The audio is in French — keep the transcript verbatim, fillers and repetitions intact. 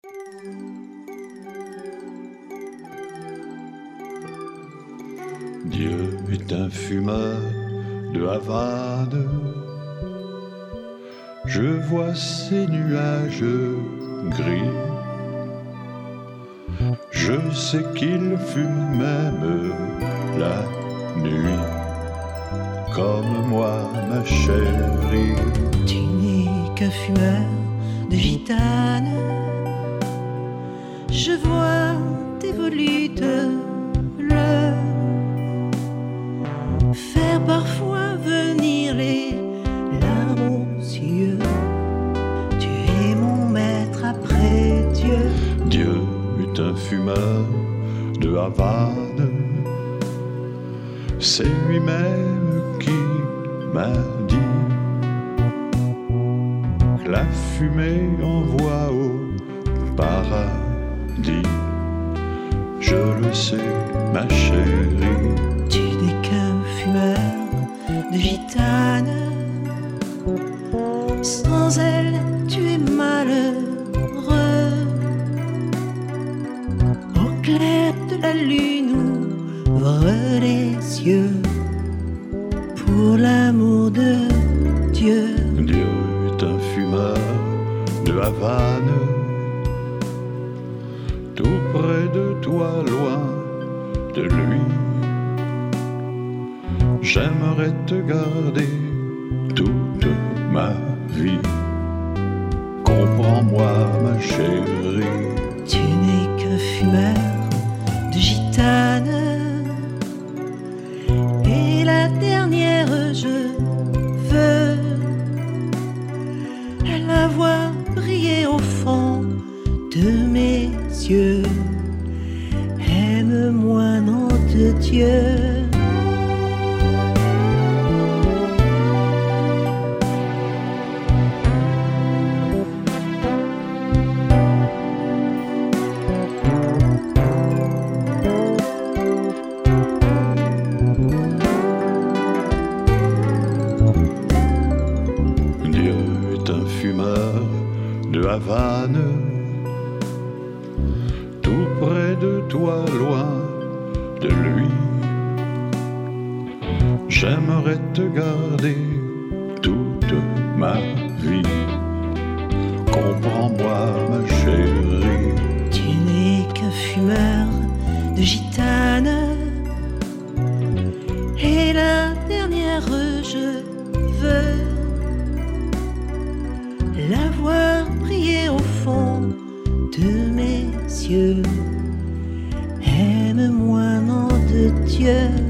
Dieu est un fumeur de Havane. Je vois ces nuages gris. Je sais qu'il fume même la nuit, comme moi, ma chérie. Tu n'es qu'un fumeur de gitane. Je vois tes volutes le faire parfois venir les larmes aux yeux. Tu es mon maître après Dieu. Dieu est un fumeur de Havane. C'est lui-même qui m'a dit que la fumée envoie au paradis. Je le sais, ma chérie. Tu n'es qu'un fumeur de gitane. Sans elle, tu es malheureux. Au clair de la lune, ouvre les yeux pour l'amour de Dieu. Dieu est un fumeur de Havane. Tout près de toi, loin de lui. J'aimerais te garder toute ma vie. Comprends-moi, ma chérie. Tu n'es qu'un fumeur de gitane. Et la dernière, je veux la voir briller au fond de mes yeux. Aime-moi, nom de Dieu. Dieu est un fumeur de Havane. Tout près de toi, loin de lui. J'aimerais te garder toute ma vie. Comprends-moi, ma chérie. Tu n'es qu'un fumeur de gitane. Et la dernière, je veux la voir briller au fond de mes yeux. Aime-moi, nom de Dieu.